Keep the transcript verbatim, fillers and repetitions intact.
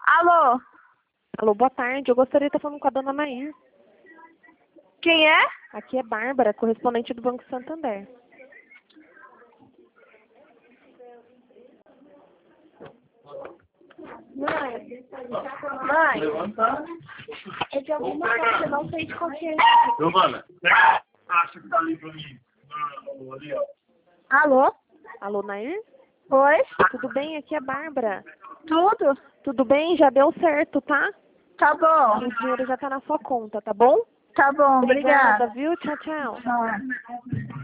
Alô? Alô, boa tarde. Eu gostaria de estar falando com a dona Nair. Quem é? Aqui é Bárbara, correspondente do Banco Santander. Mãe, mãe, é de alguma coisa, eu não sei de qual que é. Giovana, pega a caixa que tá ali pra mim. Ah, ali, ó. Alô? Alô, Nair? Oi? Tudo bem? Aqui é Bárbara. Tudo? Tudo bem? Já deu certo, tá? Tá bom. O dinheiro já tá na sua conta, tá bom? Tá bom, Obrigada, obrigada. viu? Tchau, tchau. Tchau.